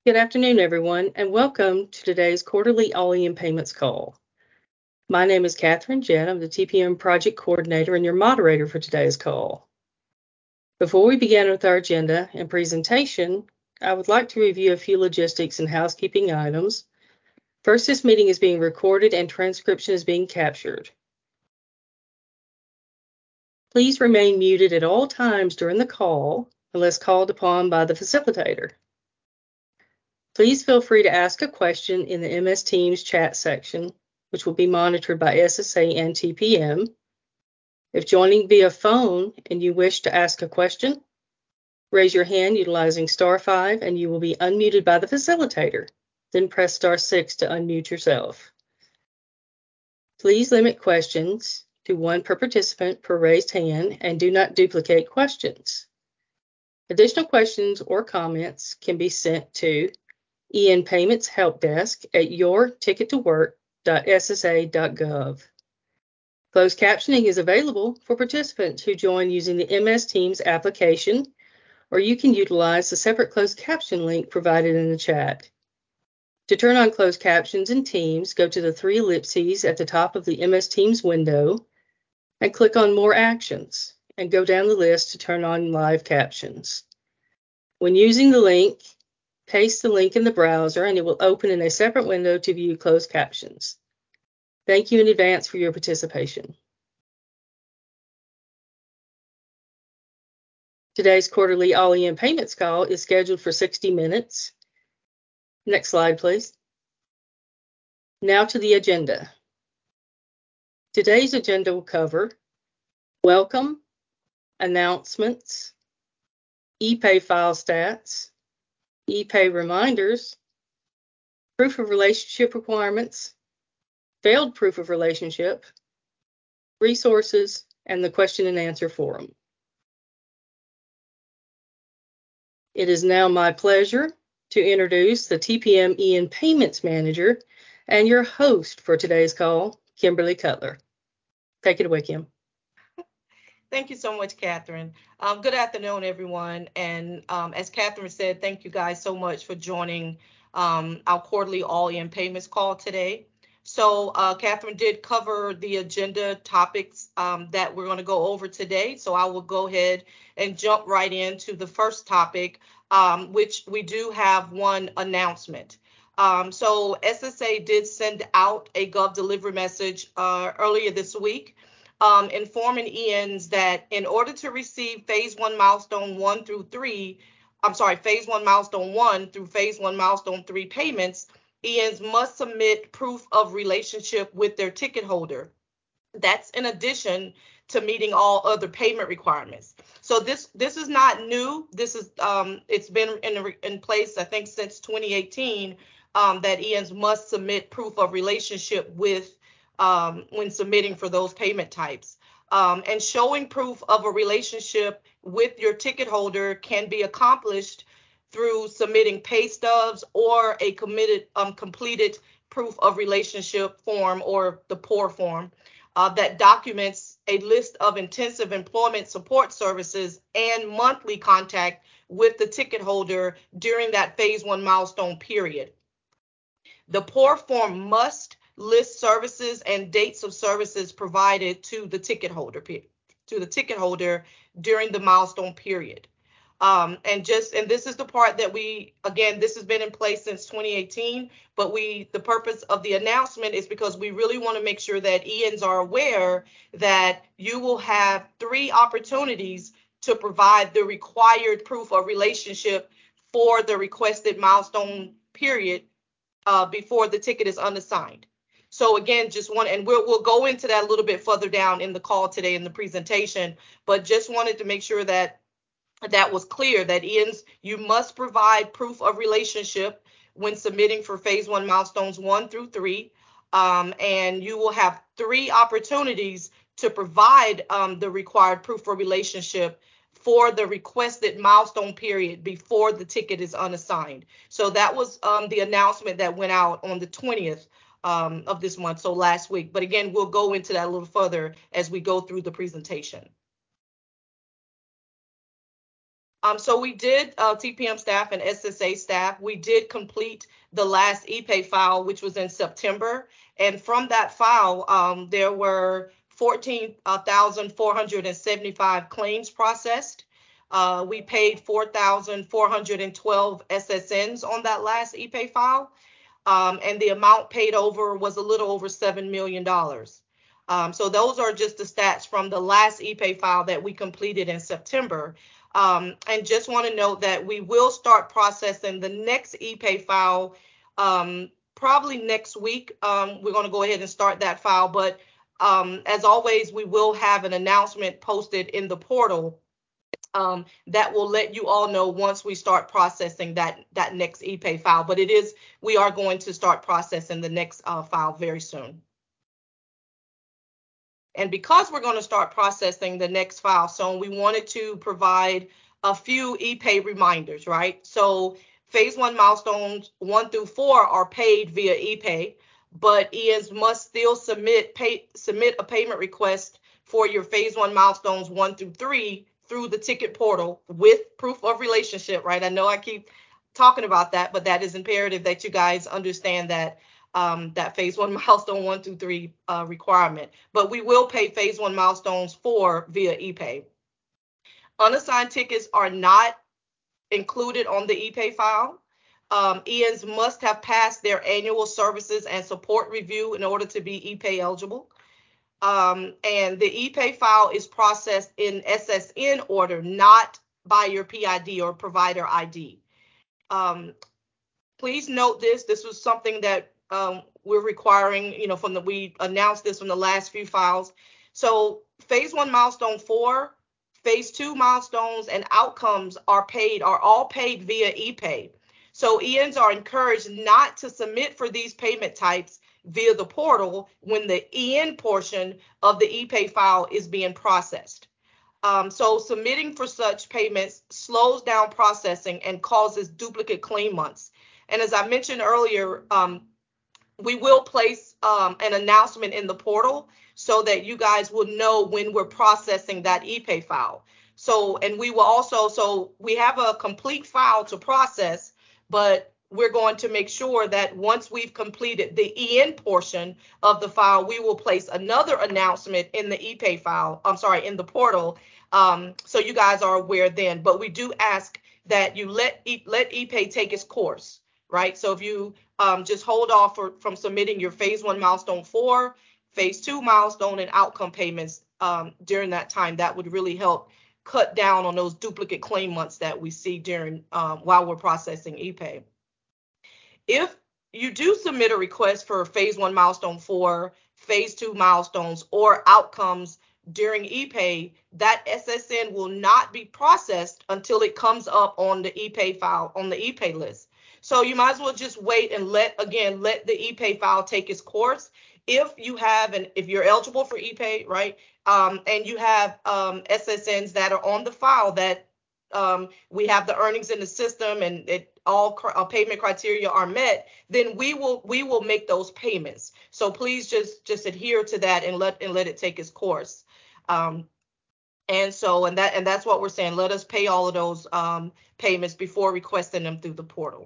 Good afternoon, everyone, and welcome to today's quarterly All-In Payments call. My name is Catherine Jett. I'm the TPM Project Coordinator and your moderator for today's call. Before we begin with our agenda and presentation, I would like to review a few logistics and housekeeping items. First, this meeting is being recorded and transcription is being captured. Please remain muted at all times during the call unless called upon by the facilitator. Please feel free to ask a question in the MS Teams chat section, which will be monitored by SSA and TPM. If joining via phone and you wish to ask a question, raise your hand utilizing *5 and you will be unmuted by the facilitator. Then press *6 to unmute yourself. Please limit questions to one per participant per raised hand and do not duplicate questions. Additional questions or comments can be sent to EN Payments Help Desk at yourtickettowrk.ssa.gov. Closed captioning is available for participants who join using the MS Teams application, or you can utilize the separate closed caption link provided in the chat. To turn on closed captions in Teams, go to the three ellipses at the top of the MS Teams window and click on More Actions, and go down the list to turn on live captions. When using the link, paste the link in the browser and it will open in a separate window to view closed captions. Thank you in advance for your participation. Today's quarterly All-In Payments call is scheduled for 60 minutes. Next slide, please. Now to the agenda. Today's agenda will cover welcome, announcements, ePay file stats, ePay reminders, proof of relationship requirements, failed proof of relationship, resources, and the question and answer forum. It is now my pleasure to introduce the TPM EN Payments Manager and your host for today's call, Kimberly Cutler. Take it away, Kim. Thank you so much, Catherine. Good afternoon, everyone. And as Catherine said, thank you guys so much for joining our quarterly All-In Payments call today. So Catherine did cover the agenda topics that we're going to go over today. So I will go ahead and jump right into the first topic, which we do have one announcement. So SSA did send out a Gov delivery message earlier this week, informing ENs that in order to receive phase 1 milestone 1 through 3, phase 1 milestone 1 through phase 1 milestone 3 payments, ENs must submit proof of relationship with their ticket holder. That's in addition to meeting all other payment requirements. So this is not new. This is it's been in place, I think, since 2018, that ENs must submit proof of relationship with when submitting for those payment types. And showing proof of a relationship with your ticket holder can be accomplished through submitting pay stubs or a completed proof of relationship form, or the POR form, that documents a list of intensive employment support services and monthly contact with the ticket holder during that phase 1 milestone period. The POR form must list services and dates of services provided to the ticket holder during the milestone period. And this is the part that this has been in place since 2018, but the purpose of the announcement is because we really want to make sure that ENs are aware that you will have 3 opportunities to provide the required proof of relationship for the requested milestone period before the ticket is unassigned. So again, and we'll go into that a little bit further down in the call today in the presentation, but just wanted to make sure that was clear, that ENs, you must provide proof of relationship when submitting for phase 1 milestones 1 through 3, and you will have 3 opportunities to provide the required proof of relationship for the requested milestone period before the ticket is unassigned. So that was the announcement that went out on the 20th of this month, so last week. But again, we'll go into that a little further as we go through the presentation. So we did, TPM staff and SSA staff, we did complete the last ePay file, which was in September. And from that file, there were 14,475 claims processed. We paid 4,412 SSNs on that last ePay file. And the amount paid over was a little over $7 million. So those are just the stats from the last ePay file that we completed in September. And just want to note that we will start processing the next ePay file probably next week. We're going to go ahead and start that file. But as always, we will have an announcement posted in the portal that will let you all know once we start processing that next ePay file. But we are going to start processing the next file very soon. And because we're going to start processing the next file soon, we wanted to provide a few ePay reminders, right? So phase 1 milestones 1 through 4 are paid via ePay, but ENs must still submit a payment request for your phase 1 milestones 1 through 3 through the ticket portal with proof of relationship, right? I know I keep talking about that, but that is imperative that you guys understand that that phase 1 milestone 1 through 3 requirement. But we will pay phase 1 milestones 4 via ePay. Unassigned tickets are not included on the ePay file. ENs must have passed their annual services and support review in order to be ePay eligible. And the ePay file is processed in SSN order, not by your PID or provider ID. Please note this was something that we're requiring, we announced this from the last few files. So phase 1 milestone 4, phase 2 milestones and outcomes are all paid via ePay. So ENs are encouraged not to submit for these payment types via the portal when the EN portion of the ePay file is being processed. So submitting for such payments slows down processing and causes duplicate claim months. And as I mentioned earlier, we will place an announcement in the portal so that you guys will know when we're processing that ePay file. And we will also, so we have a complete file to process, but we're going to make sure that once we've completed the EN portion of the file, we will place another announcement in the ePay file, in the portal, so you guys are aware then. But we do ask that you let ePay take its course, right? So if you just hold off from submitting your phase 1 milestone 4, phase 2 milestone and outcome payments during that time, that would really help cut down on those duplicate claim months that we see during while we're processing ePay. If you do submit a request for phase 1 milestone 4, phase 2 milestones or outcomes during ePay, that SSN will not be processed until it comes up on the ePay file, on the ePay list. So you might as well just wait and let the ePay file take its course. If you're eligible for ePay, right, and you have SSNs that are on the file that we have the earnings in the system and all payment criteria are met, then we will make those payments. So please just adhere to that and let it take its course. And that's what we're saying. Let us pay all of those payments before requesting them through the portal.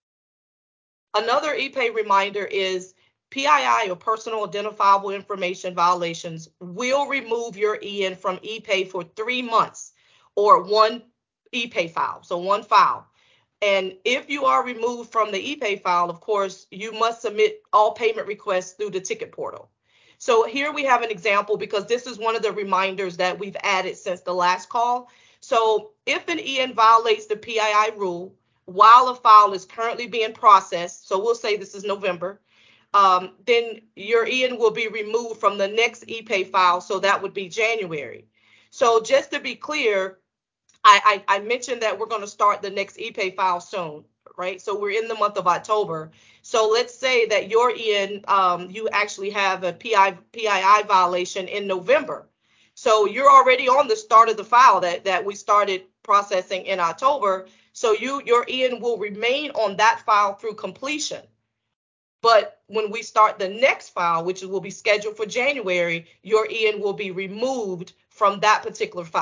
Another ePay reminder is PII or personal identifiable information violations will remove your EN from ePay for 3 months or one ePay file, so one file. And if you are removed from the ePay file, of course, you must submit all payment requests through the ticket portal. So here we have an example because this is one of the reminders that we've added since the last call. So if an EN violates the PII rule while a file is currently being processed, so we'll say this is November, then your EN will be removed from the next ePay file, so that would be January. So just to be clear, I mentioned that we're going to start the next ePay file soon, right? So we're in the month of October. So let's say that your EN, you actually have a PII violation in November. So you're already on the start of the file that we started processing in October. So your EN will remain on that file through completion. But when we start the next file, which will be scheduled for January, your EN will be removed from that particular file.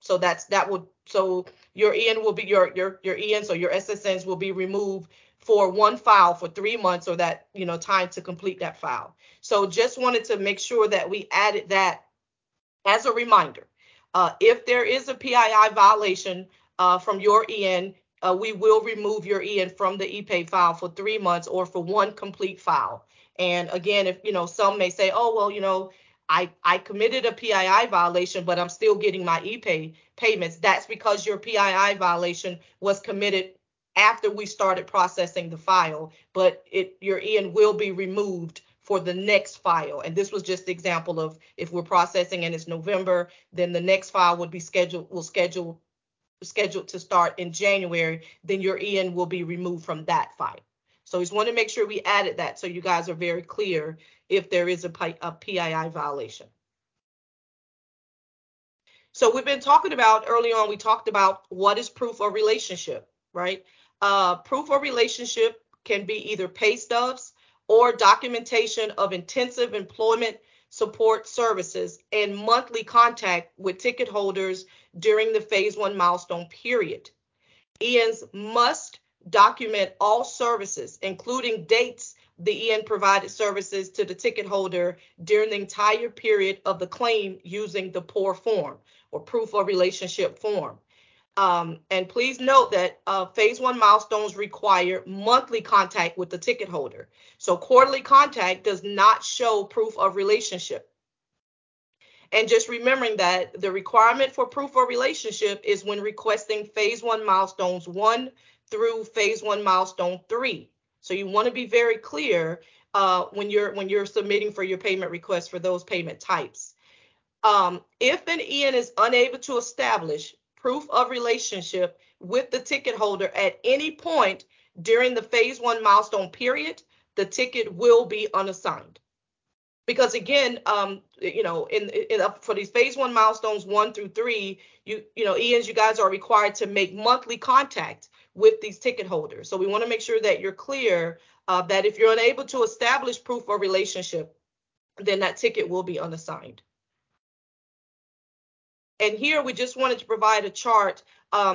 So so your EN will be your EN, so your SSNs will be removed for one file for 3 months, or that, time to complete that file. So just wanted to make sure that we added that as a reminder. If there is a PII violation from your EN, we will remove your EN from the ePay file for 3 months or for one complete file. And again, if some may say, oh, well, I committed a PII violation, but I'm still getting my ePay payments. That's because your PII violation was committed after we started processing the file, but your EN will be removed for the next file. And this was just the example of if we're processing and it's November, then the next file would be scheduled to start in January, then your EN will be removed from that file. So we just want to make sure we added that so you guys are very clear if there is a PII violation. So we've been talking about, early on, we talked about what is proof of relationship, right? Proof of relationship can be either pay stubs or documentation of intensive employment support services and monthly contact with ticket holders during the phase 1 milestone period. ENs must document all services, including dates the EN provided services to the ticket holder during the entire period of the claim using the POR form, or proof of relationship form. And please note that phase 1 milestones require monthly contact with the ticket holder. So quarterly contact does not show proof of relationship. And just remembering that the requirement for proof of relationship is when requesting phase 1 milestones 1 through phase 1 milestone 3. So you want to be very clear when you're submitting for your payment request for those payment types. If an EN is unable to establish proof of relationship with the ticket holder at any point during the phase 1 milestone period, the ticket will be unassigned. Because again, for these phase 1 milestones 1 through 3, ENs, you guys are required to make monthly contact with these ticket holders. So we want to make sure that you're clear that if you're unable to establish proof of relationship, then that ticket will be unassigned. And here we just wanted to provide a chart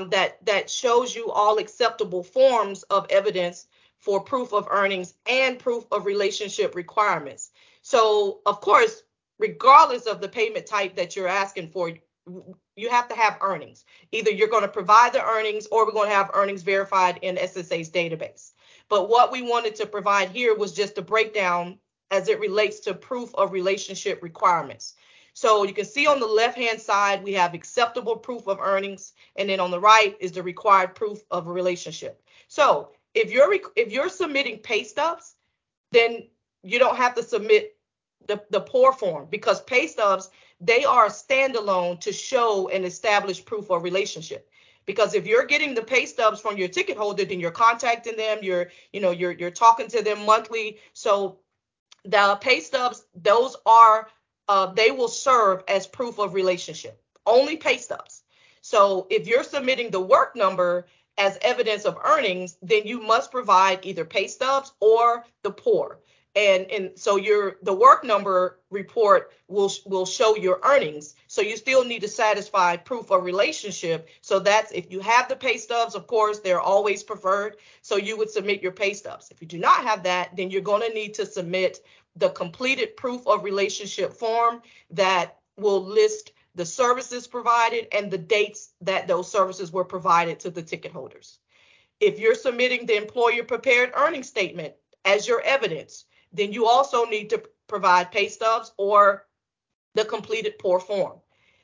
that shows you all acceptable forms of evidence for proof of earnings and proof of relationship requirements. So, of course, regardless of the payment type that you're asking for, you have to have earnings. Either you're going to provide the earnings or we're going to have earnings verified in SSA's database. But what we wanted to provide here was just a breakdown as it relates to proof of relationship requirements. So you can see on the left-hand side, we have acceptable proof of earnings, and then on the right is the required proof of a relationship. So if you're submitting pay stubs, then you don't have to submit the POR form, because pay stubs, they are standalone to show and establish proof of relationship. Because if you're getting the pay stubs from your ticket holder, then you're contacting them, you're talking to them monthly. So the pay stubs, those are they will serve as proof of relationship, only pay stubs. So if you're submitting the work number as evidence of earnings, then you must provide either pay stubs or the POR. And so the work number report will show your earnings. So you still need to satisfy proof of relationship. So that's, if you have the pay stubs, of course, they're always preferred. So you would submit your pay stubs. If you do not have that, then you're going to need to submit the completed proof of relationship form that will list the services provided and the dates that those services were provided to the ticket holders. If you're submitting the employer prepared earnings statement as your evidence, then you also need to provide pay stubs or the completed POR form.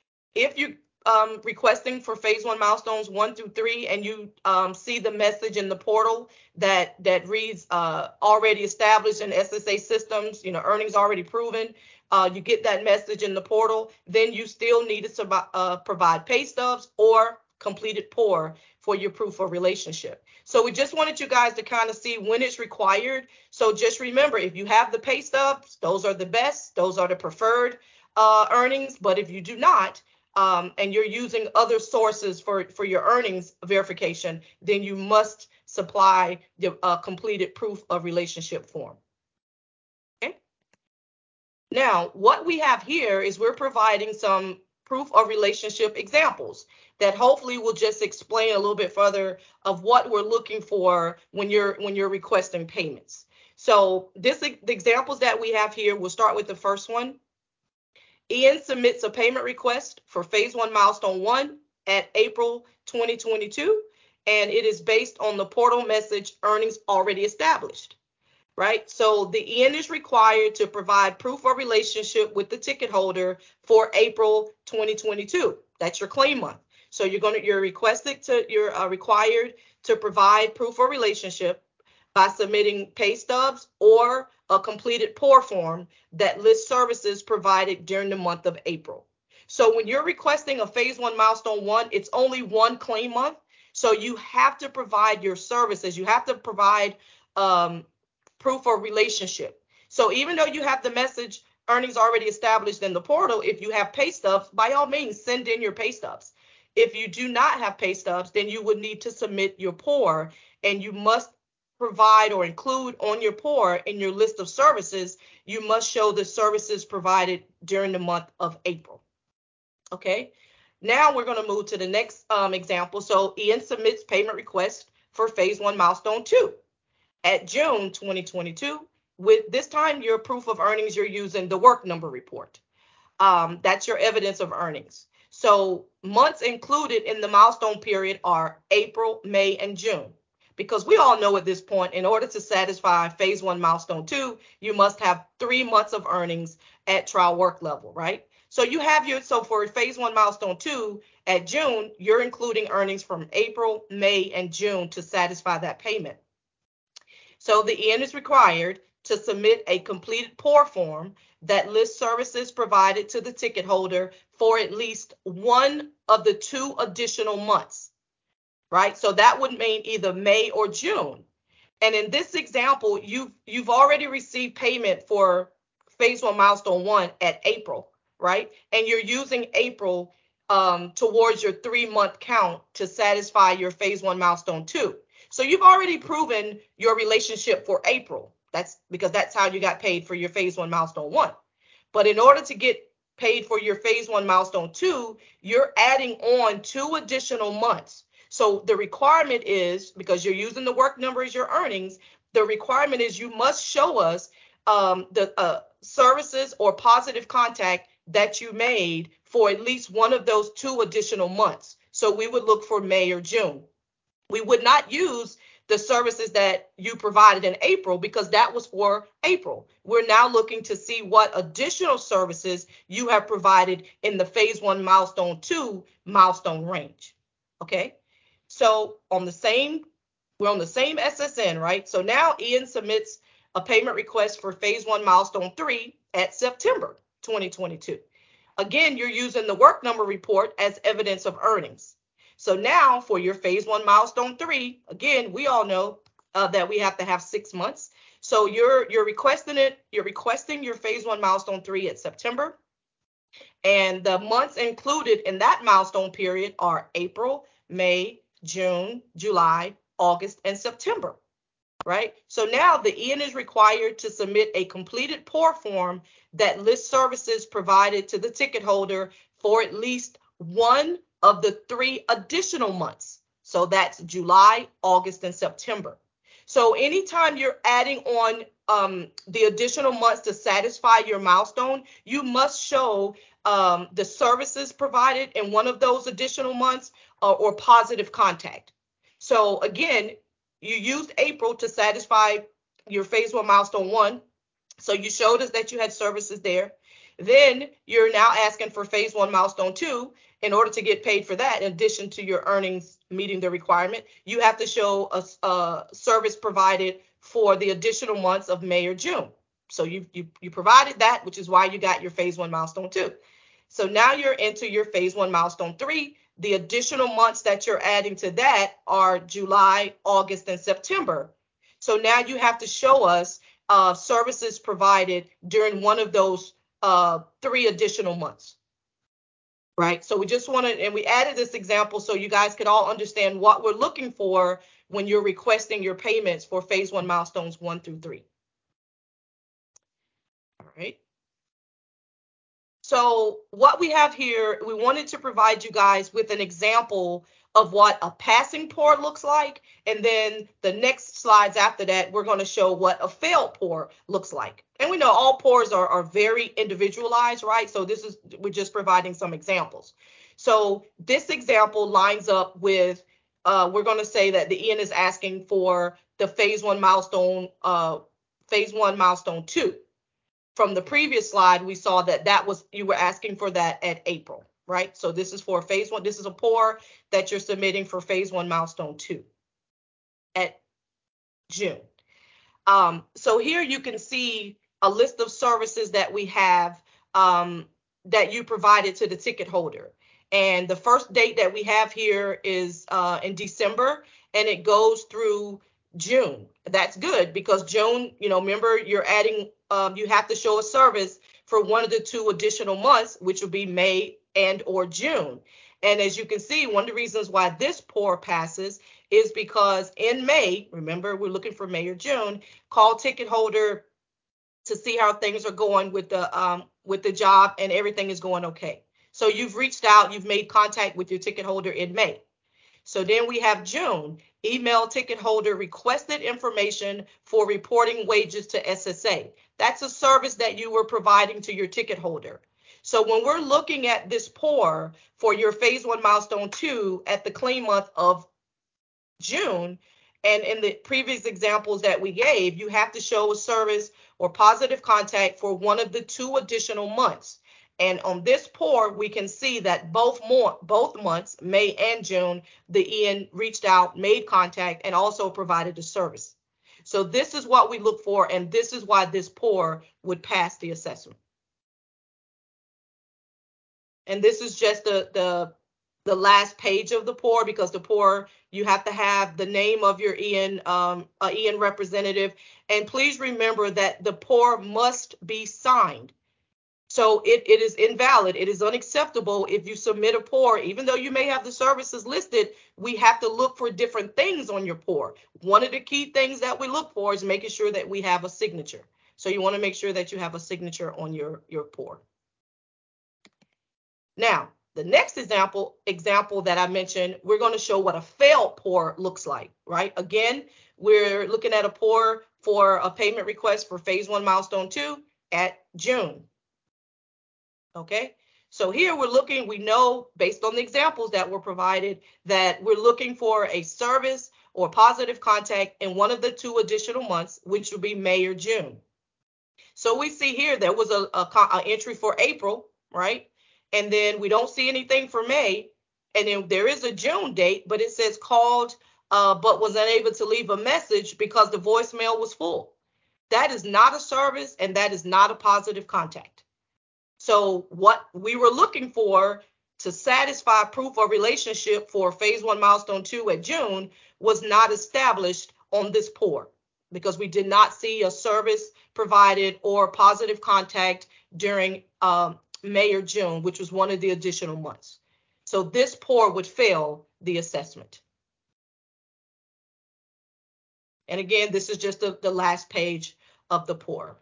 If you requesting for phase 1 milestones 1 through 3 and you see the message in the portal that reads already established in SSA systems, earnings already proven, you get that message in the portal, then you still need to provide pay stubs or completed POR for your proof of relationship. So we just wanted you guys to kind of see when it's required. So just remember, if you have the pay stubs, those are the best, those are the preferred earnings. But if you do not, and you're using other sources for your earnings verification, then you must supply the completed proof of relationship form. Okay. Now, what we have here is we're providing some proof of relationship examples that hopefully will just explain a little bit further of what we're looking for when you're requesting payments. So the examples that we have here, we'll start with the first one. Ian submits a payment request for phase 1 milestone 1 at April 2022, and it is based on the portal message earnings already established, right? So the Ian is required to provide proof of relationship with the ticket holder for April 2022. That's your claim month. So you're required to provide proof of relationship by submitting pay stubs or a completed POR form that lists services provided during the month of April. So when you're requesting a phase 1 milestone 1, it's only one claim month. So you have to provide your services. You have to provide proof of relationship. So even though you have the message earnings already established in the portal, if you have pay stubs, by all means, send in your pay stubs. If you do not have pay stubs, then you would need to submit your POR, and you must provide or include on your POR in your list of services, you must show the services provided during the month of April. Okay, now we're going to move to the next example. So Ian submits payment request for phase 1 milestone 2 at June 2022. With this time, your proof of earnings, you're using the work number report. That's your evidence of earnings. So months included in the milestone period are April, May, and June. Because we all know at this point, in order to satisfy phase 1 milestone 2, you must have 3 months of earnings at trial work level, right? So so for phase 1 milestone 2 at June, you're including earnings from April, May, and June to satisfy that payment. So the Ian is required to submit a completed POR form that lists services provided to the ticket holder for at least one of the 2 additional months, right? So that would mean either May or June. And in this example, you've already received payment for phase 1 milestone 1 at April, right? And you're using April towards your 3-month count to satisfy your phase 1 milestone 2. So you've already proven your relationship for April. That's because that's how you got paid for your phase 1 milestone 1. But in order to get paid for your phase 1 milestone 2, you're adding on 2 additional months. So the requirement is, because you're using the work number as your earnings, the requirement is you must show us the services or positive contact that you made for at least one of those 2 additional months. So we would look for May or June. We would not use the services that you provided in April because that was for April. We're now looking to see what additional services you have provided in the phase 1 milestone 2 milestone range. Okay, so we're on the same SSN, right? So now Ian submits a payment request for phase 1 milestone 3 at September 2022. Again, you're using the work number report as evidence of earnings. So now for your phase 1 milestone 3, again, we all know that we have to have 6 months. So you're requesting your phase 1 milestone 3 at September. And the months included in that milestone period are April, May, June, July, August, and September, right? So now the Ian is required to submit a completed POR form that lists services provided to the ticket holder for at least one of the 3 additional months. So that's July, August, and September. So anytime you're adding on the additional months to satisfy your milestone, you must show the services provided in one of those additional months or positive contact. So again, you used April to satisfy your phase 1 milestone 1. So you showed us that you had services there. Then you're now asking for phase 1 milestone 2. In order to get paid for that, in addition to your earnings meeting the requirement, you have to show a service provided for the additional months of May or June. So you provided that, which is why you got your phase 1 milestone 2. So now you're into your phase 1 milestone 3. The additional months that you're adding to that are July, August, and September. So now you have to show us services provided during one of those 3 additional months. Right. So we just wanted, and we added this example so you guys could all understand what we're looking for when you're requesting your payments for phase 1 milestones 1 through 3. All right. So what we have here, we wanted to provide you guys with an example of what a passing pour looks like. And then the next slides after that, we're going to show what a failed pour looks like. And we know all pours are very individualized, right? So we're just providing some examples. So this example lines up with, we're going to say that the EN is asking for the phase 1 milestone, phase 1 milestone 2. From the previous slide, we saw that you were asking for that at April, right? So this is for phase 1. This is a pour that you're submitting for phase 1 milestone 2 at June. So here you can see a list of services that we have that you provided to the ticket holder. And the first date that we have here is in December, and it goes through June. That's good because June, remember you're adding, you have to show a service for one of the 2 additional months, which will be May and or June. And as you can see, one of the reasons why this pour passes is because in May, remember we're looking for May or June, call ticket holder to see how things are going with the job and everything is going okay. So you've reached out, you've made contact with your ticket holder in May. So then we have June, email ticket holder requested information for reporting wages to SSA. That's a service that you were providing to your ticket holder. So when we're looking at this pour for your phase 1 milestone 2 at the clean month of June, and in the previous examples that we gave, you have to show a service or positive contact for one of the 2 additional months. And on this pour, we can see that both months, May and June, the EN reached out, made contact, and also provided a service. So this is what we look for, and this is why this pour would pass the assessment. And this is just the last page of the pour, because the pour, you have to have the name of your EN representative. And please remember that the pour must be signed. So it is invalid. It is unacceptable if you submit a pour, even though you may have the services listed, we have to look for different things on your pour. One of the key things that we look for is making sure that we have a signature. So you want to make sure that you have a signature on your pour. Now, the next example that I mentioned, we're going to show what a failed pour looks like, right? Again, we're looking at a pour for a payment request for phase 1 milestone 2 at June. Okay, so here we know based on the examples that were provided that we're looking for a service or positive contact in one of the 2 additional months, which will be May or June. So we see here there was a entry for April, right? And then we don't see anything for May. And then there is a June date, but it says called, but was unable to leave a message because the voicemail was full. That is not a service, and that is not a positive contact. So what we were looking for to satisfy proof of relationship for phase 1 milestone 2 at June was not established on this pour because we did not see a service provided or positive contact during May or June, which was one of the additional months. So this pour would fail the assessment. And again, this is just the last page of the pour.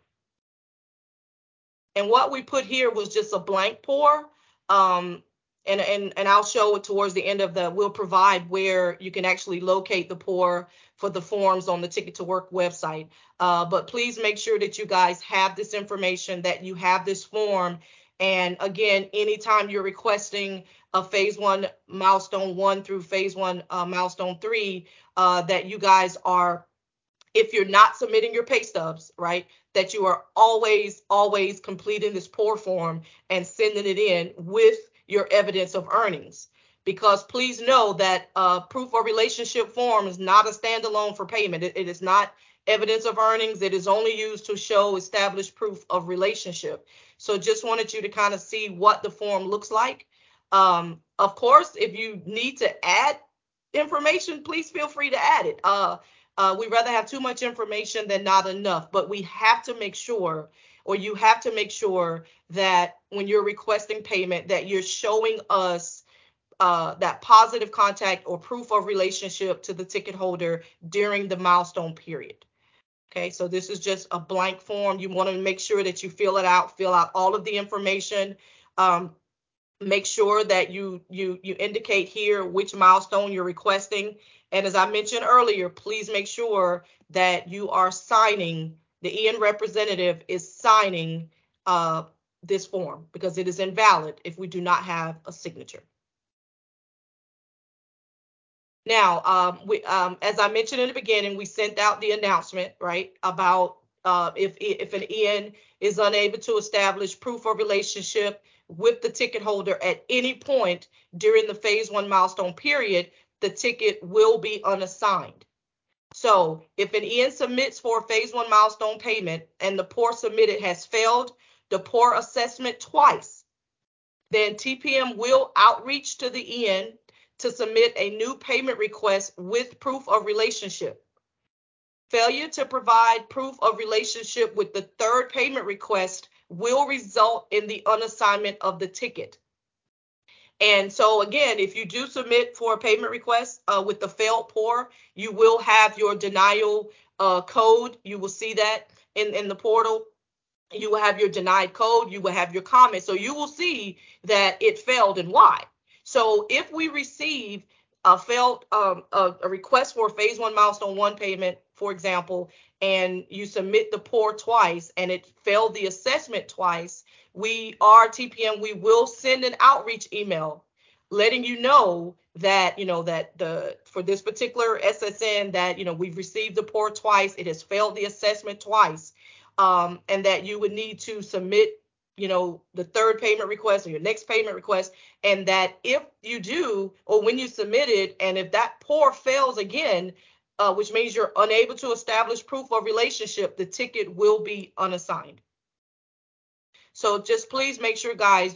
And what we put here was just a blank pour. And I'll show it towards the end of we'll provide where you can actually locate the pour for the forms on the Ticket to Work website. But please make sure that you guys have this information, that you have this form. And again, anytime you're requesting a phase 1 milestone 1 through phase 1 milestone 3, that you guys are, if you're not submitting your pay stubs, right, that you are always completing this pour form and sending it in with your evidence of earnings. Because please know that proof of relationship form is not a standalone for payment. It is not evidence of earnings. It is only used to show established proof of relationship. So just wanted you to kind of see what the form looks like. Of course, if you need to add information, please feel free to add it. We'd rather have too much information than not enough, but we have to make sure, or you have to make sure that when you're requesting payment, that you're showing us that positive contact or proof of relationship to the ticket holder during the milestone period. Okay, so this is just a blank form. You want to make sure that you fill it out, fill out all of the information Make sure that you indicate here which milestone you're requesting. And as I mentioned earlier, please make sure that you are signing, the EN representative is signing this form, because it is invalid if we do not have a signature. Now, as I mentioned in the beginning, we sent out the announcement, right, about if an EN is unable to establish proof of relationship with the ticket holder at any point during the phase 1 milestone period, the ticket will be unassigned. So if an EN submits for a phase 1 milestone payment and the POR submitted has failed the POR assessment twice, then TPM will outreach to the EN to submit a new payment request with proof of relationship. Failure to provide proof of relationship with the third payment request will result in the unassignment of the ticket. And so again, if you do submit for a payment request with the failed POR, you will have your denial code. You will see that in the portal. You will have your denied code. You will have your comment. So you will see that it failed and why. So if we receive a failed a request for a phase 1 milestone 1 payment, for example, and you submit the POR twice and it failed the assessment twice, TPM, we will send an outreach email letting you know that, for this particular SSN that, we've received the POR twice, it has failed the assessment twice, and that you would need to submit the third payment request or your next payment request, and that if you do, or when you submit it, and if that POR fails again, which means you're unable to establish proof of relationship, the ticket will be unassigned. So just please make sure, guys,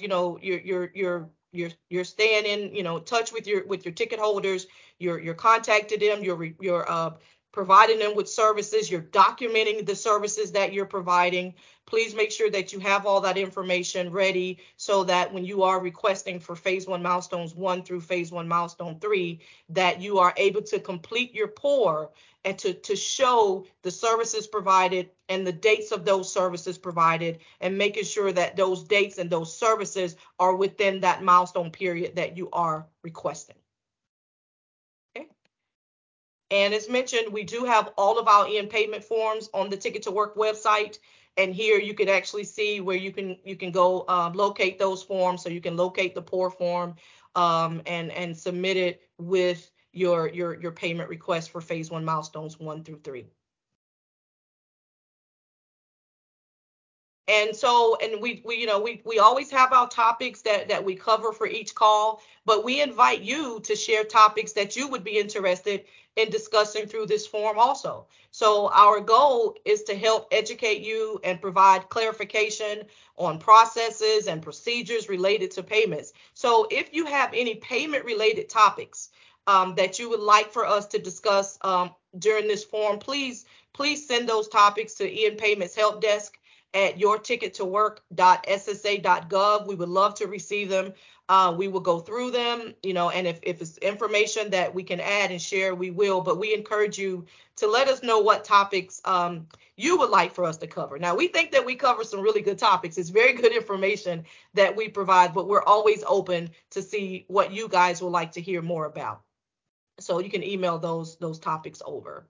you're staying in, touch with your ticket holders. You're contacting them. You're providing them with services. You're documenting the services that you're providing. Please make sure that you have all that information ready so that when you are requesting for phase 1 milestones 1 through phase 1 milestone 3, that you are able to complete your POR and to show the services provided and the dates of those services provided, and making sure that those dates and those services are within that milestone period that you are requesting. Okay. And as mentioned, we do have all of our EN payment forms on the Ticket to Work website. And here you can actually see where you can go locate those forms. So you can locate the POR form and submit it with your payment request for phase 1 milestones 1 through 3. And so, and we always have our topics that we cover for each call, but we invite you to share topics that you would be interested in discussing through this forum also. So our goal is to help educate you and provide clarification on processes and procedures related to payments. So if you have any payment related topics that you would like for us to discuss during this forum, please send those topics to EN Payments Help Desk at yourtickettowork.ssa.gov. We would love to receive them. We will go through them, and if it's information that we can add and share, we will. But we encourage you to let us know what topics you would like for us to cover. Now, we think that we cover some really good topics. It's very good information that we provide, but we're always open to see what you guys would like to hear more about. So you can email those topics over.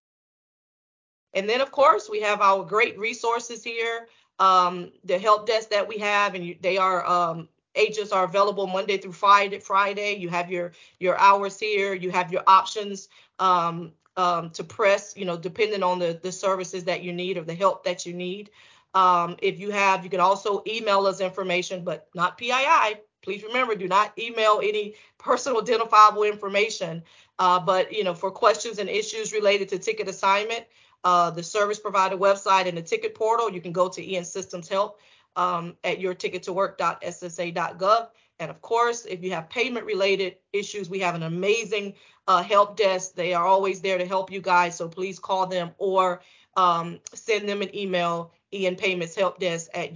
And then, of course, we have our great resources here, the help desk that we have, and they are agents are available Monday through Friday. You have your hours here. You have your options to press, depending on the services that you need or the help that you need. If you can also email us information, but not PII. Please remember, do not email any personal identifiable information. But for questions and issues related to ticket assignment, the service provider website and the ticket portal, you can go to EN Systems Help at yourtickettowork.ssa.gov. And of course, if you have payment related issues, we have an amazing help desk. They are always there to help you guys. So please call them or send them an email, EN Payments Help Desk at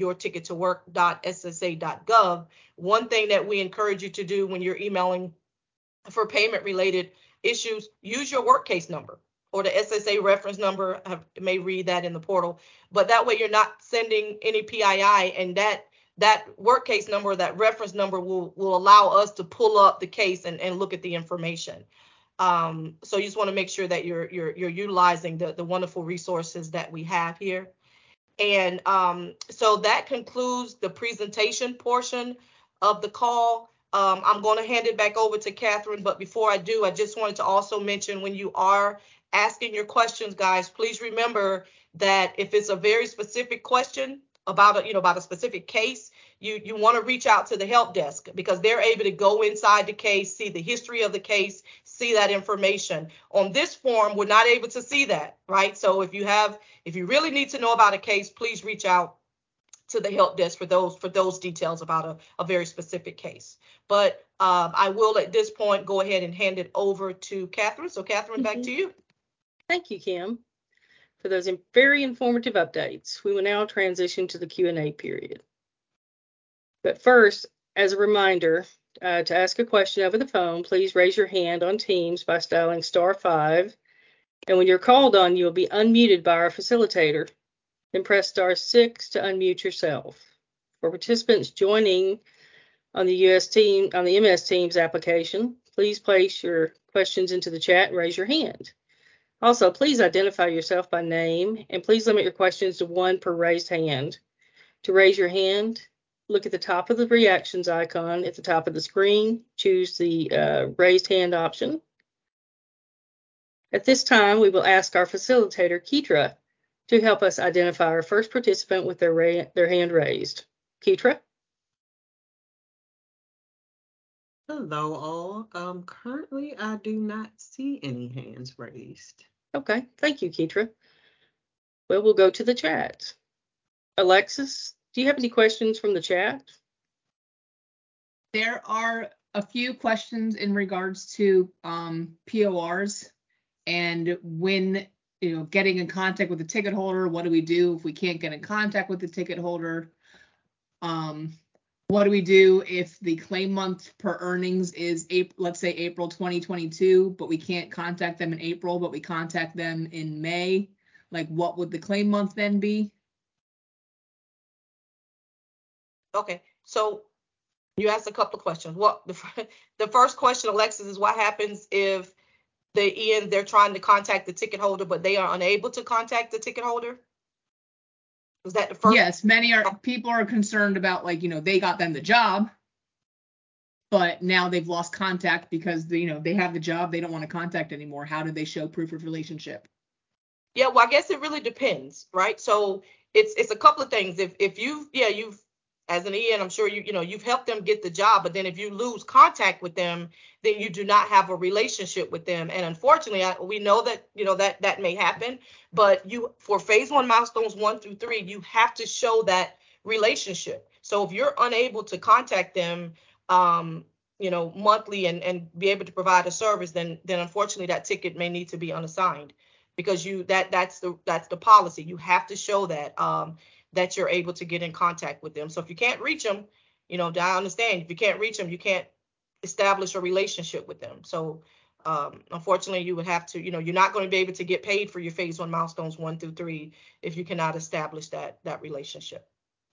yourtickettowork.ssa.gov. One thing that we encourage you to do when you're emailing for payment related issues, use your work case number or the SSA reference number. I may read that in the portal, but that way you're not sending any PII, and that that work case number, that reference number will allow us to pull up the case and look at the information. So you just want to make sure that you're utilizing the wonderful resources that we have here. And so that concludes the presentation portion of the call. I'm going to hand it back over to Catherine, but before I do, I just wanted to also mention, when you are asking your questions, guys, please remember that if it's a very specific question about a specific case, you want to reach out to the help desk, because they're able to go inside the case, see the history of the case, see that information. On this form, we're not able to see that, right? So if you really need to know about a case, please reach out to the help desk for those details about a very specific case. But I will at this point go ahead and hand it over to Catherine. So Catherine, back to you. Thank you, Kim, for those very informative updates. We will now transition to the Q&A period. But first, as a reminder, to ask a question over the phone, please raise your hand on Teams by dialing *5. And when you're called on, you'll be unmuted by our facilitator. Then press *6 to unmute yourself. For participants joining on the MS Teams application, please place your questions into the chat and raise your hand. Also, please identify yourself by name, and please limit your questions to one per raised hand. To raise your hand, look at the top of the reactions icon at the top of the screen. Choose the raised hand option. At this time, we will ask our facilitator, Keitra, to help us identify our first participant with their hand raised. Keitra? Hello, all. Currently, I do not see any hands raised. Okay, thank you, Keitra. Well, we'll go to the chat. Alexis, do you have any questions from the chat? There are a few questions in regards to PORs and when, getting in contact with the ticket holder. What do we do if we can't get in contact with the ticket holder? What do we do if the claim month per earnings is, let's say, April 2022, but we can't contact them in April, but we contact them in May? Like, what would the claim month then be? Okay, so you asked a couple of questions. The first question, Alexis, is what happens if they're trying to contact the ticket holder, but they are unable to contact the ticket holder? Is that the first? Yes, people are concerned about, they got them the job, but now they've lost contact because they have the job, they don't want to contact anymore. How do they show proof of relationship? Yeah, well, I guess it really depends, right? So it's a couple of things. If you've as an EN, I'm sure you've helped them get the job, but then if you lose contact with them, then you do not have a relationship with them. And unfortunately, we know that that may happen, but for phase 1 milestones 1 through 3, you have to show that relationship. So if you're unable to contact them monthly and be able to provide a service, then unfortunately that ticket may need to be unassigned, because that's the policy. You have to show that you're able to get in contact with them. So if you can't reach them, I understand. If you can't reach them, you can't establish a relationship with them. So unfortunately, you would have to, you're not going to be able to get paid for your phase 1 milestones 1 through 3 if you cannot establish that relationship.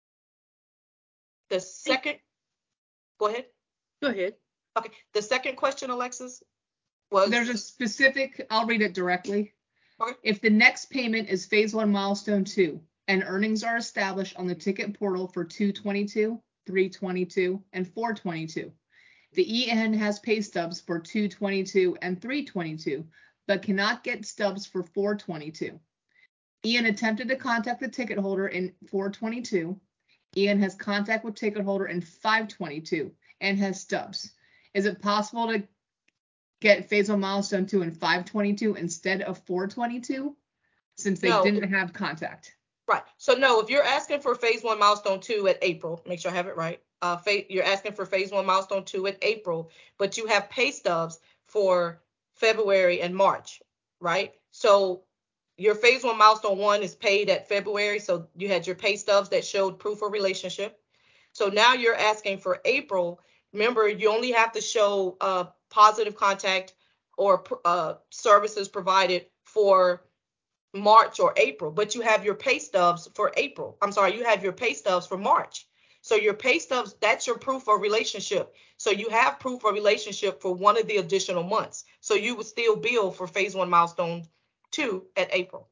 The second, go ahead. Go ahead. Okay. The second question, Alexis, was? There's a specific, I'll read it directly. Okay. If the next payment is phase 1 milestone 2, and earnings are established on the ticket portal for 2/22, 3/22, and 4/22. The EN has pay stubs for 2/22 and 3/22, but cannot get stubs for 4/22. EN attempted to contact the ticket holder in 4/22. EN has contact with ticket holder in 5/22 and has stubs. Is it possible to get phase 1 milestone 2 in 5/22 instead of 4/22, since they didn't have contact? Right. So no, if you're asking for phase 1 milestone 2 at April, make sure I have it right. You're asking for phase 1 milestone 2 at April, but you have pay stubs for February and March, right? So your phase 1 milestone 1 is paid at February. So you had your pay stubs that showed proof of relationship. So now you're asking for April. Remember, you only have to show positive contact or services provided for March or April, but you have your pay stubs for April. I'm sorry, you have your pay stubs for March. So your pay stubs, that's your proof of relationship. So you have proof of relationship for one of the additional months. So you would still bill for phase 1 milestone 2 at April.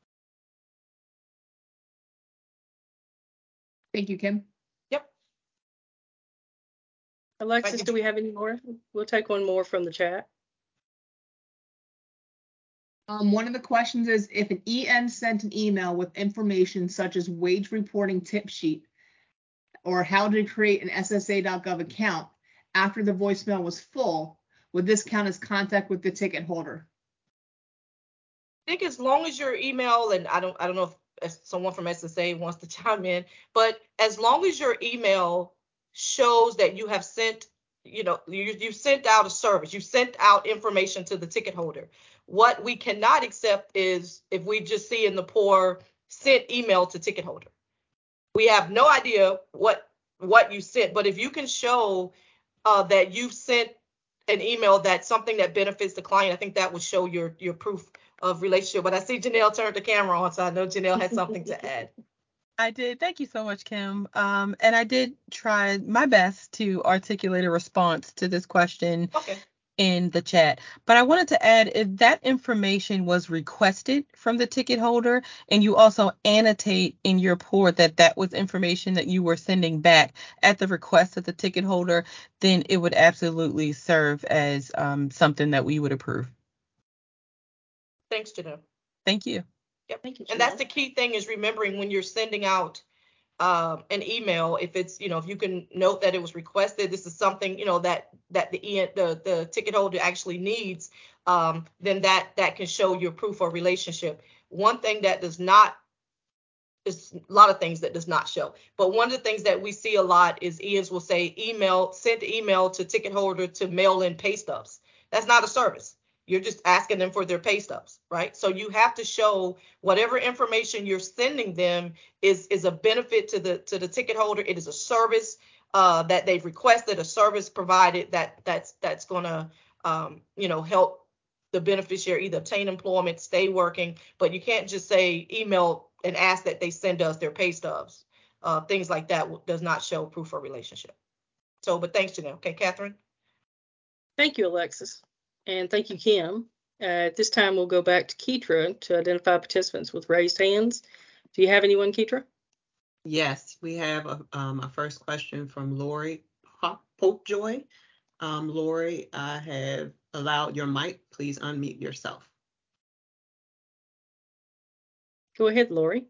Thank you, Kim. Yep. Alexis, do we have any more? We'll take one more from the chat. One of the questions is, if an EN sent an email with information such as wage reporting tip sheet or how to create an SSA.gov account after the voicemail was full, would this count as contact with the ticket holder? I think as long as your email, and I don't know if someone from SSA wants to chime in, but as long as your email shows that you have sent, you sent out a service, you sent out information to the ticket holder. What we cannot accept is if we just see in the POR sent email to ticket holder. We have no idea what you sent, but if you can show that you've sent an email that's something that benefits the client, I think that would show your proof of relationship. But I see Janelle turned the camera on, so I know Janelle has something to add. I did. Thank you so much, Kim. And I did try my best to articulate a response to this question in the chat. But I wanted to add, if that information was requested from the ticket holder and you also annotate in your POR that that was information that you were sending back at the request of the ticket holder, then it would absolutely serve as something that we would approve. Thanks, Janelle. Thank you. Yep. Thank you, and that's the key thing, is remembering when you're sending out an email, if it's, if you can note that it was requested, this is something, that the ticket holder actually needs, then that can show your proof of relationship. One thing that does not, is a lot of things that does not show, but one of the things that we see a lot is ENs will say send email to ticket holder to mail in pay stubs. That's not a service. You're just asking them for their pay stubs, right? So you have to show whatever information you're sending them is a benefit to the ticket holder. It is a service that they've requested, a service provided that's going to help the beneficiary either obtain employment, stay working. But you can't just say email and ask that they send us their pay stubs. Things like that does not show proof of relationship. So, but thanks, Janelle. Okay, Catherine. Thank you, Alexis. And thank you, Kim. At this time, we'll go back to Keitra to identify participants with raised hands. Do you have anyone, Keitra? Yes, we have a first question from Lori Popejoy. Lori, I have allowed your mic. Please unmute yourself. Go ahead, Lori.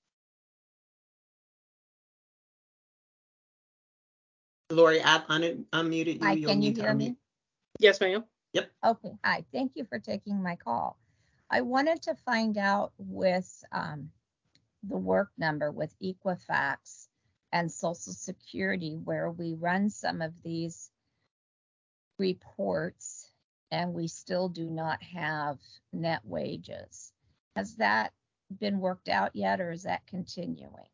Lori, I've unmuted you. Hi, You'll can you need to hear unmute. me? Yes, ma'am. Yep. Okay, hi. Thank you for taking my call. I wanted to find out with the work number with Equifax and Social Security, where we run some of these reports and we still do not have net wages. Has that been worked out yet, or is that continuing?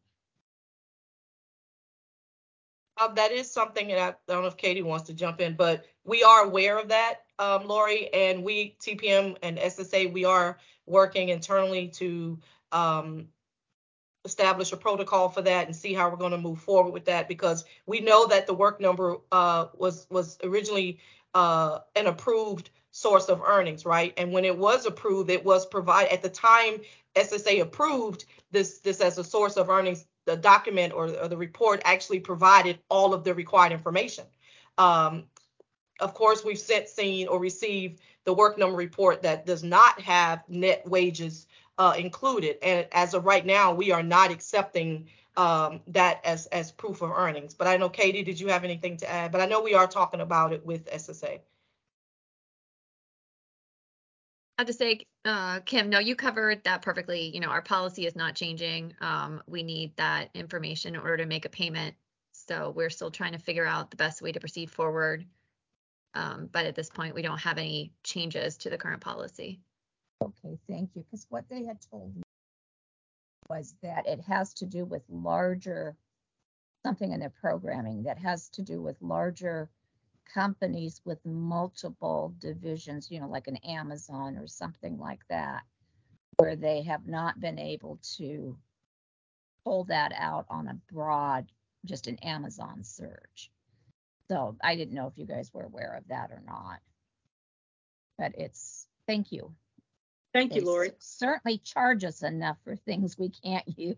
That is something, and I don't know if Katie wants to jump in, but we are aware of that, Lori, and we, TPM and SSA, we are working internally to establish a protocol for that and see how we're going to move forward with that, because we know that the work number was originally an approved source of earnings, right? And when it was approved, it was provided at the time SSA approved this as a source of earnings. The document or the report actually provided all of the required information. Of course, we've seen or received the work number report that does not have net wages included. And as of right now, we are not accepting that as proof of earnings. But I know, Katie, did you have anything to add? But I know we are talking about it with SSA. I have to say, Kim, no, you covered that perfectly. Our policy is not changing. We need that information in order to make a payment. So we're still trying to figure out the best way to proceed forward. But at this point, we don't have any changes to the current policy. Okay, thank you. Because what they had told me was that it has to do with something in their programming that has to do with larger companies with multiple divisions, like an Amazon or something like that, where they have not been able to pull that out on a broad just an Amazon search. So I didn't know if you guys were aware of that or not. But thank you. Thank you, Lori. Certainly charge us enough for things we can't use.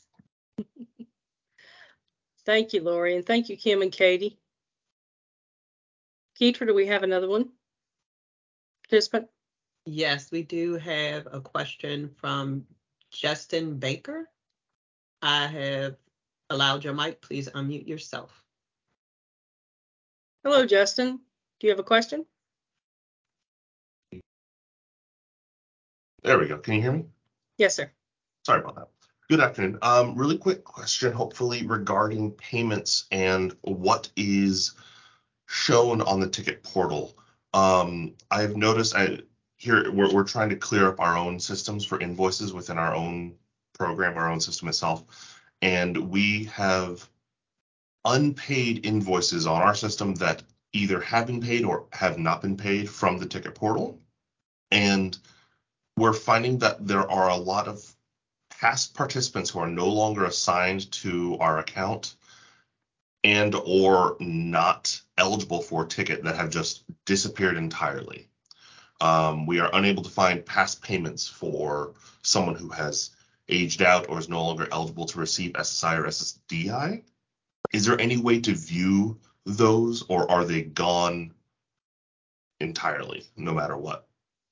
Thank you, Lori, and thank you, Kim and Katie. Keitra, do we have another one? Participant? Yes, we do have a question from Justin Baker. I have allowed your mic. Please unmute yourself. Hello, Justin. Do you have a question? There we go. Can you hear me? Yes, sir. Sorry about that. Good afternoon. Really quick question, hopefully regarding payments and what is shown on the ticket portal. I've noticed here we're trying to clear up our own systems for invoices within our own program, our own system itself, and we have unpaid invoices on our system that either have been paid or have not been paid from the ticket portal, and we're finding that there are a lot of past participants who are no longer assigned to our account and or not eligible for a ticket that have just disappeared entirely. We are unable to find past payments for someone who has aged out or is no longer eligible to receive SSI or SSDI. Is there any way to view those, or are they gone entirely, no matter what?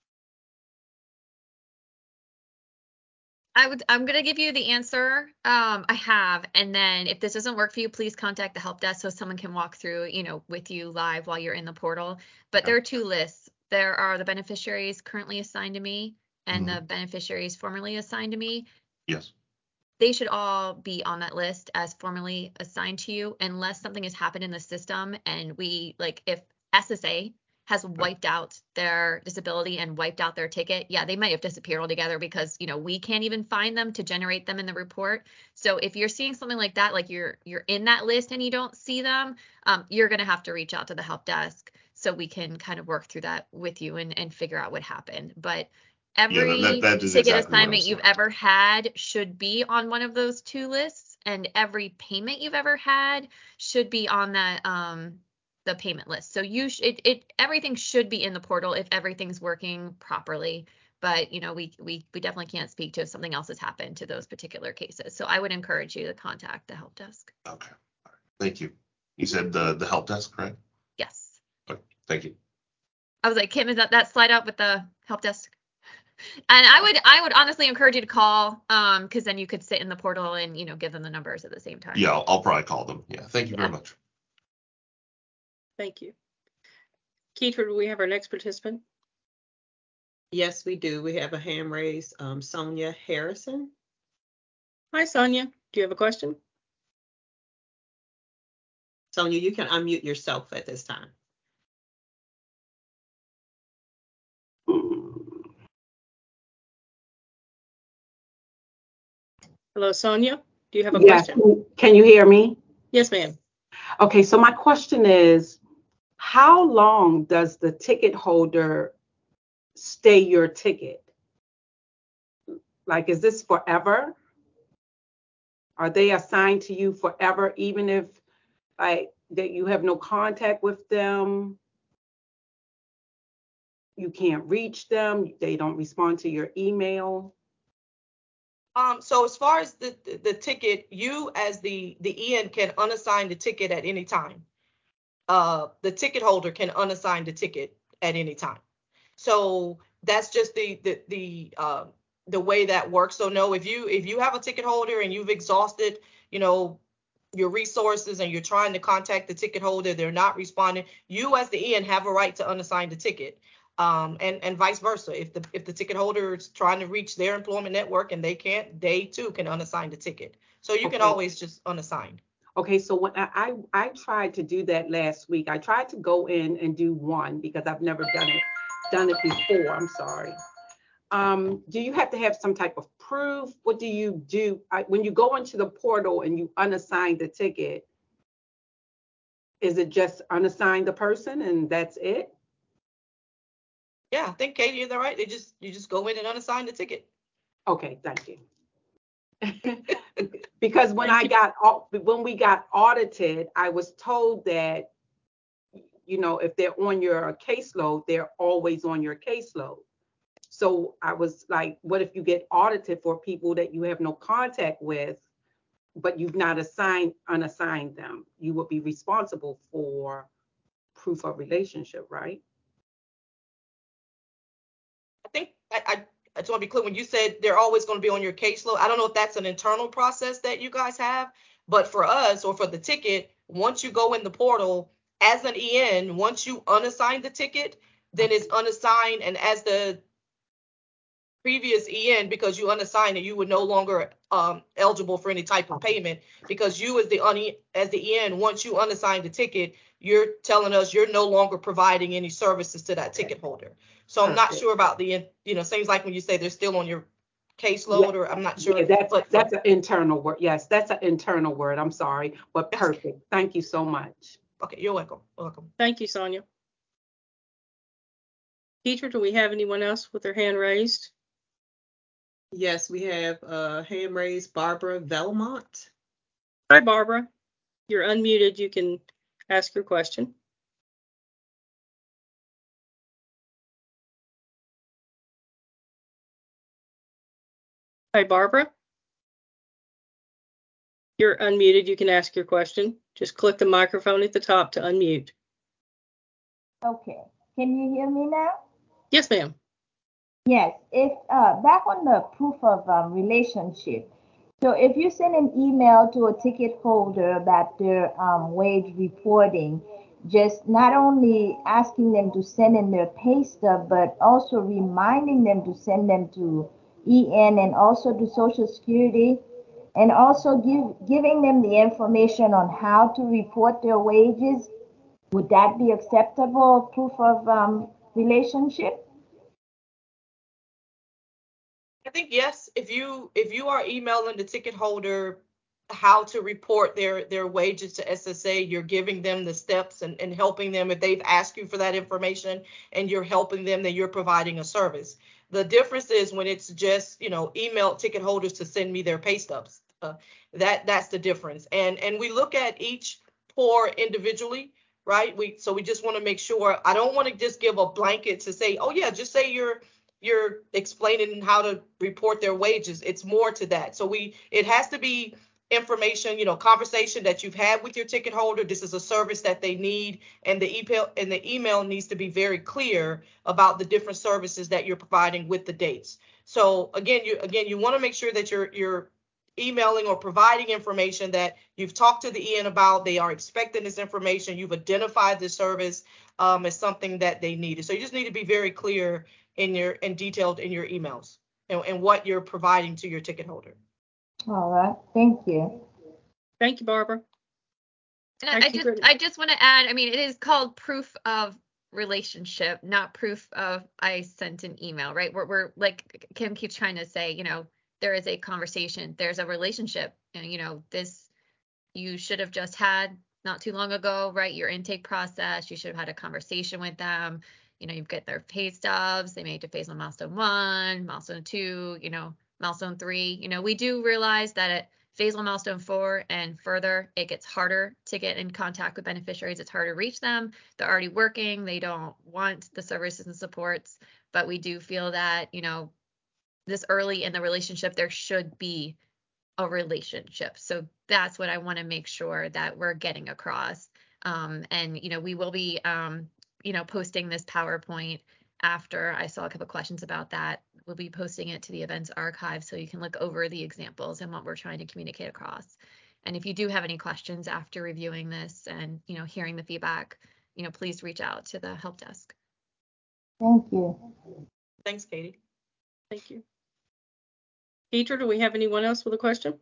I'm going to give you the answer. I have, and then if this doesn't work for you, please contact the help desk so someone can walk through, with you live while you're in the portal. But there are two lists. There are the beneficiaries currently assigned to me and the beneficiaries formerly assigned to me. Yes. They should all be on that list as formerly assigned to you, unless something has happened in the system and if SSA has wiped out their disability and wiped out their ticket, yeah, they might have disappeared altogether because, we can't even find them to generate them in the report. So if you're seeing something like that, like you're in that list and you don't see them, you're going to have to reach out to the help desk so we can kind of work through that with you and figure out what happened. But every that is ticket exactly assignment you've ever had should be on one of those two lists, and every payment you've ever had should be on that the payment list. So everything should be in the portal if everything's working properly. But we definitely can't speak to if something else has happened to those particular cases. So I would encourage you to contact the help desk. Okay. All right. Thank you. You said the help desk, right? Yes. Okay. Thank you. I was like, Kim, is that slide out with the help desk? And I would honestly encourage you to call, because then you could sit in the portal and give them the numbers at the same time. Yeah, I'll probably call them. Yeah. Thank you very much. Thank you. Keitra, do we have our next participant? Yes, we do. We have a hand raised. Sonia Harrison. Hi, Sonia. Do you have a question? Sonia, you can unmute yourself at this time. Hello, Sonia. Do you have a question? Can you hear me? Yes, ma'am. Okay, so my question is, how long does the ticket holder stay your ticket? Like, is this forever? Are they assigned to you forever, even if that you have no contact with them? You can't reach them. They don't respond to your email. So as far as the ticket, you as the EN can unassign the ticket at any time. The ticket holder can unassign the ticket at any time. So that's just the way that works. So no, if you have a ticket holder and you've exhausted, your resources and you're trying to contact the ticket holder, they're not responding, you as the EN have a right to unassign the ticket. And vice versa. If the ticket holder is trying to reach their employment network and they can't, they too can unassign the ticket. So you can always just unassign. Okay, so when I tried to do that last week, I tried to go in and do one because I've never done it before. I'm sorry. Do you have to have some type of proof? What do you do when you go into the portal and you unassign the ticket? Is it just unassign the person and that's it? Yeah, I think Katie is right. You just go in and unassign the ticket. Okay, thank you. Because when we got audited, I was told that, if they're on your caseload, they're always on your caseload. So I was like, what if you get audited for people that you have no contact with, but you've not unassigned them? You would be responsible for proof of relationship, right? I think I just want to be clear. When you said they're always going to be on your caseload, I don't know if that's an internal process that you guys have, but for us, or for the ticket, once you go in the portal as an EN, once you unassign the ticket, then it's unassigned, and as the previous EN, because you unassigned it, you were no longer eligible for any type of payment, because you as the EN, once you unassign the ticket, you're telling us you're no longer providing any services to that ticket holder. So I'm not sure about seems like when you say they're still on your caseload, or I'm not sure. Yeah, that's an internal word. Yes, that's an internal word. I'm sorry, but perfect. Thank you so much. Okay, you're welcome. Thank you, Sonia. Teacher, do we have anyone else with their hand raised? Yes, we have hand raised, Barbara Velmont. Hi, Barbara. You're unmuted. You can ask your question. Hi, Barbara. You're unmuted. You can ask your question. Just click the microphone at the top to unmute. Okay. Can you hear me now? Yes, ma'am. Yes. If back on the proof of relationship. So if you send an email to a ticket holder about their wage reporting, just not only asking them to send in their pay stub, but also reminding them to send them to EN and also to Social Security, and also giving them the information on how to report their wages, would that be acceptable proof of relationship? I think yes. If you are emailing the ticket holder how to report their wages to SSA, you're giving them the steps and helping them. If they've asked you for that information and you're helping them, then you're providing a service. The difference is when it's just email ticket holders to send me their pay stubs. That's the difference. And we look at each POR individually, right? We just want to make sure. I don't want to just give a blanket to say, oh yeah, just say you're explaining how to report their wages. It's more to that. So it has to be information, conversation that you've had with your ticket holder. This is a service that they need, and the email needs to be very clear about the different services that you're providing with the dates. So again, you want to make sure that you're emailing or providing information that you've talked to the EN about. They are expecting this information. You've identified the service as something that they needed. So you just need to be very clear and detailed in your emails and what you're providing to your ticket holder. All right. Thank you. Thank you, Barbara. And I just want to add, it is called proof of relationship, not proof of I sent an email, right? We're like Kim keeps trying to say, there is a conversation, there's a relationship, and this you should have just had not too long ago, right? Your intake process, you should have had a conversation with them. You get their pay stubs, they made it to phase 1, milestone 1, milestone 2, milestone 3. We do realize that at phase 1, milestone 4 and further, it gets harder to get in contact with beneficiaries. It's harder to reach them. They're already working. They don't want the services and supports, but we do feel that, this early in the relationship, there should be a relationship. So that's what I want to make sure that we're getting across. And we will be posting this PowerPoint after I saw a couple questions about that. We'll be posting it to the events archive so you can look over the examples and what we're trying to communicate across. And if you do have any questions after reviewing this and hearing the feedback, please reach out to the help desk. Thank you. Thanks, Katie. Thank you. Teacher, do we have anyone else with a question?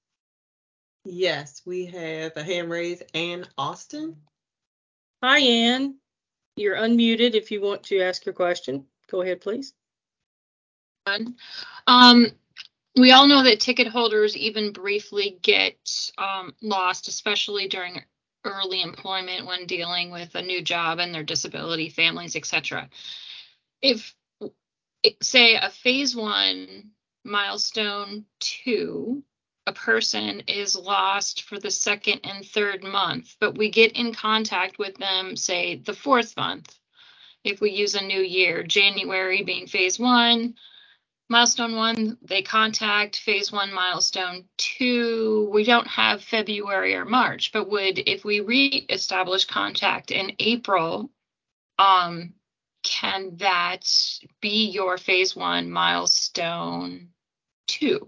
Yes, we have a hand raised, Ann Austin. Hi, Ann. You're unmuted if you want to ask your question. Go ahead, please. We all know that ticket holders even briefly get lost, especially during early employment when dealing with a new job and their disability, families, etc. If, say, a phase 1, milestone 2 a person is lost for the second and third month, but we get in contact with them, say, the fourth month. If we use a new year, January being phase 1, milestone 1, they contact phase 1, milestone 2. We don't have February or March, but if we reestablish contact in April, can that be your phase 1, milestone 2?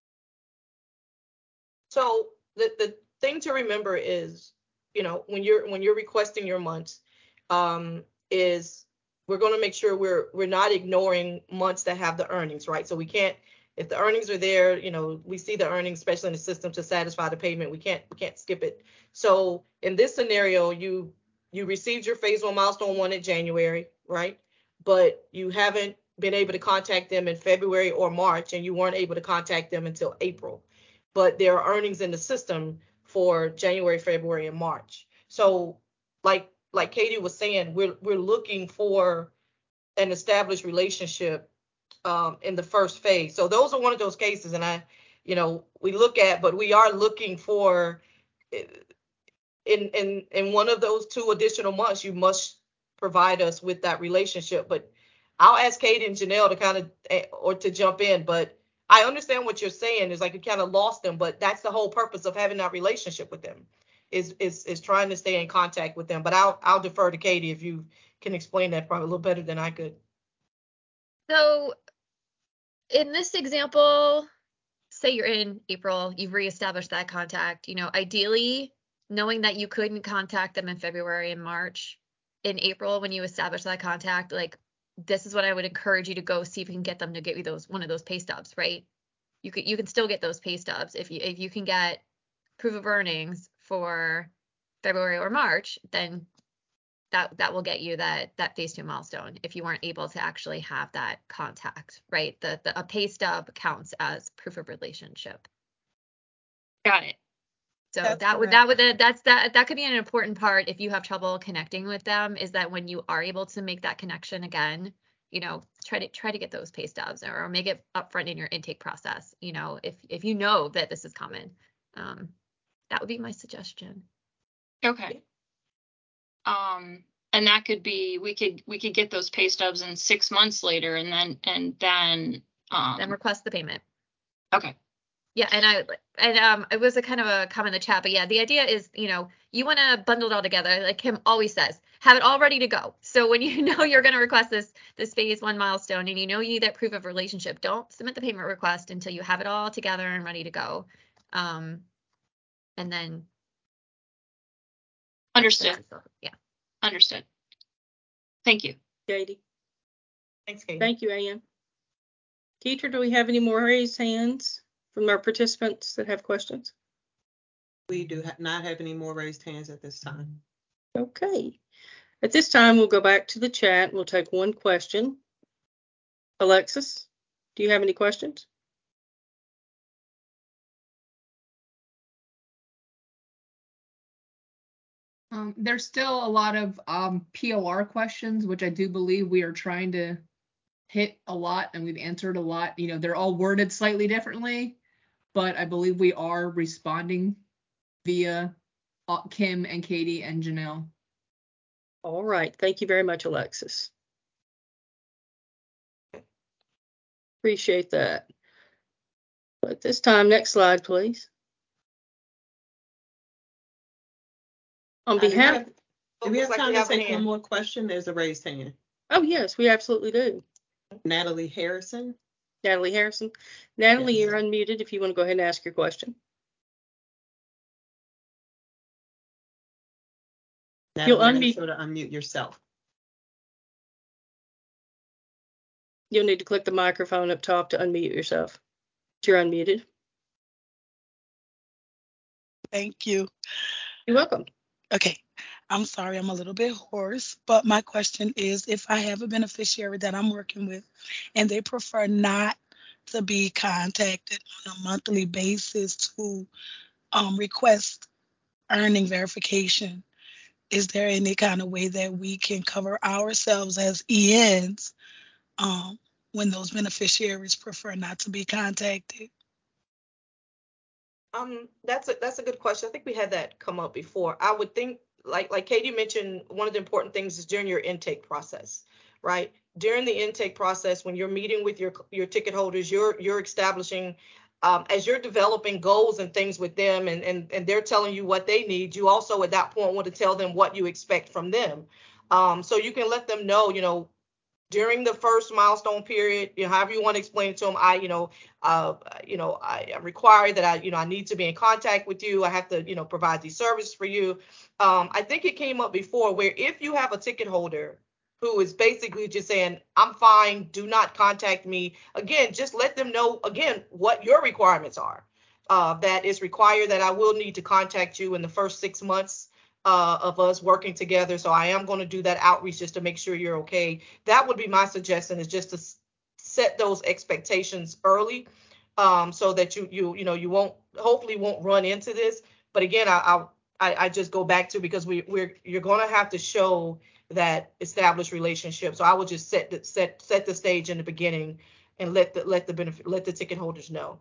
So the thing to remember is, when you're requesting your months, is we're going to make sure we're not ignoring months that have the earnings, right? So we can't, if the earnings are there, we see the earnings, especially in the system, to satisfy the payment. We can't skip it. So in this scenario, you received your phase 1, milestone 1 in January, right? But you haven't been able to contact them in February or March, and you weren't able to contact them until April. But there are earnings in the system for January, February, and March. So like Katie was saying, we're looking for an established relationship in the first phase. So those are one of those cases, and we look at, but we are looking for in one of those 2 additional months, you must provide us with that relationship. But I'll ask Katie and Janelle to kind of, or to jump in, but I understand what you're saying. Is like you kind of lost them, but that's the whole purpose of having that relationship with them, is trying to stay in contact with them. But I'll defer to Katie if you can explain that probably a little better than I could. So in this example, say you're in April, you've reestablished that contact, ideally knowing that you couldn't contact them in February and March, in April when you establish that contact, like, this is what I would encourage you to go see if you can get them to get you one of those pay stubs, right? You can still get those pay stubs if you can get proof of earnings for February or March, then that will get you that phase 2 milestone if you weren't able to actually have that contact, right? A pay stub counts as proof of relationship. Got it. So That's that could be an important part if you have trouble connecting with them, is that when you are able to make that connection again, try to get those pay stubs, or make it upfront in your intake process. If you know that this is common, that would be my suggestion. Okay. And that could be, we could get those pay stubs in 6 months later, and then request the payment. Okay. Yeah, and it was a kind of a comment in the chat, but yeah, the idea is, you want to bundle it all together, like Kim always says, have it all ready to go. So when you know you're going to request this phase 1 milestone, and you need that proof of relationship, don't submit the payment request until you have it all together and ready to go. And then. Understood. Yeah. Understood. Thank you. Katie. Thanks, Katie. Thank you, Ann. Teacher, do we have any more raised hands from our participants that have questions? We do not have any more raised hands at this time. Okay. At this time, we'll go back to the chat. We'll take one question. Alexis, do you have any questions? There's still a lot of POR questions, which I do believe we are trying to hit a lot, and we've answered a lot. They're all worded slightly differently, but I believe we are responding via Kim and Katie and Janelle. All right. Thank you very much, Alexis. Appreciate that. At this time, next slide, please. On behalf. Do we have time to take one more question? There's a raised hand. Oh, yes, we absolutely do. Natalie Harrison. Natalie Harrison. Natalie, Yes. You're unmuted if you want to go ahead and ask your question. Natalie, you'll make sure to unmute yourself. You'll need to click the microphone up top to unmute yourself. You're unmuted. Thank you. You're welcome. Okay. I'm sorry, I'm a little bit hoarse, but my question is, if I have a beneficiary that I'm working with and they prefer not to be contacted on a monthly basis to request earning verification, is there any kind of way that we can cover ourselves as ENs when those beneficiaries prefer not to be contacted? That's a good question. I think we had that come up before. I would think, like Katie mentioned, one of the important things is during your intake process, right? During the intake process, when you're meeting with your ticket holders, you're establishing, as you're developing goals and things with them, and they're telling you what they need. You also at that point want to tell them what you expect from them. So you can let them know, during the first milestone period, however you want to explain it to them, I require that I need to be in contact with you. I have to, provide these services for you. I think it came up before where if you have a ticket holder who is basically just saying, I'm fine, do not contact me. Again, just let them know, again, what your requirements are. That is required that I will need to contact you in the first 6 months of us working together. So I am going to do that outreach just to make sure you're okay. That would be my suggestion, is just to set those expectations early, so that you hopefully won't run into this. But again, I just go back to, because you're going to have to show that established relationship. So I would just set the stage in the beginning and let the ticket holders know.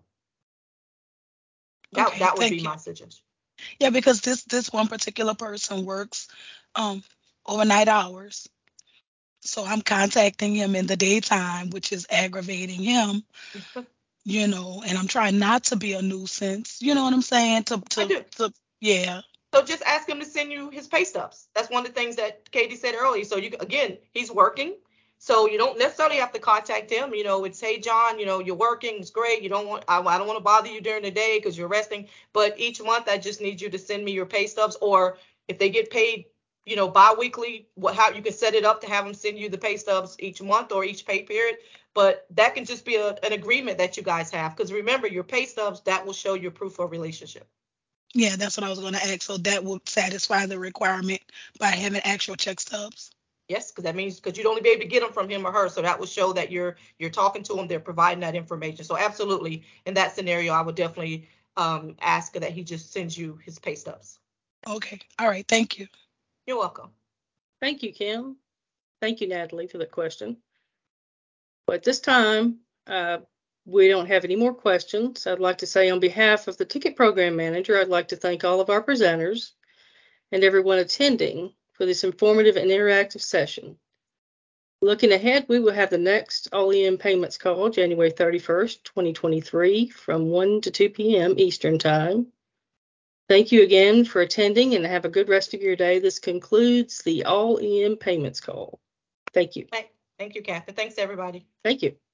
That would be my suggestion. Yeah, because this one particular person works overnight hours. So I'm contacting him in the daytime, which is aggravating him, and I'm trying not to be a nuisance. You know what I'm saying? Yeah. So just ask him to send you his pay stubs. That's one of the things that Katie said earlier. So he's working. So you don't necessarily have to contact him. It's, hey, John, you're working. It's great. I don't want to bother you during the day because you're resting. But each month, I just need you to send me your pay stubs. Or if they get paid, bi-weekly, how you can set it up to have them send you the pay stubs each month or each pay period. But that can just be an agreement that you guys have. Because remember, your pay stubs, that will show your proof of relationship. Yeah, that's what I was going to ask. So that will satisfy the requirement by having actual check stubs. Yes, because you'd only be able to get them from him or her. So that would show that you're talking to them. They're providing that information. So absolutely, in that scenario, I would definitely ask that he just sends you his pay stubs. Okay. All right. Thank you. You're welcome. Thank you, Kim. Thank you, Natalie, for the question. But at this time, we don't have any more questions. I'd like to say on behalf of the ticket program manager, I'd like to thank all of our presenters and everyone attending for this informative and interactive session. Looking ahead, we will have the next All-In Payments call January 31st, 2023 from 1 to 2 p.m. Eastern Time. Thank you again for attending and have a good rest of your day. This concludes the All-In Payments call. Thank you. Thank you, Catherine. Thanks, everybody. Thank you.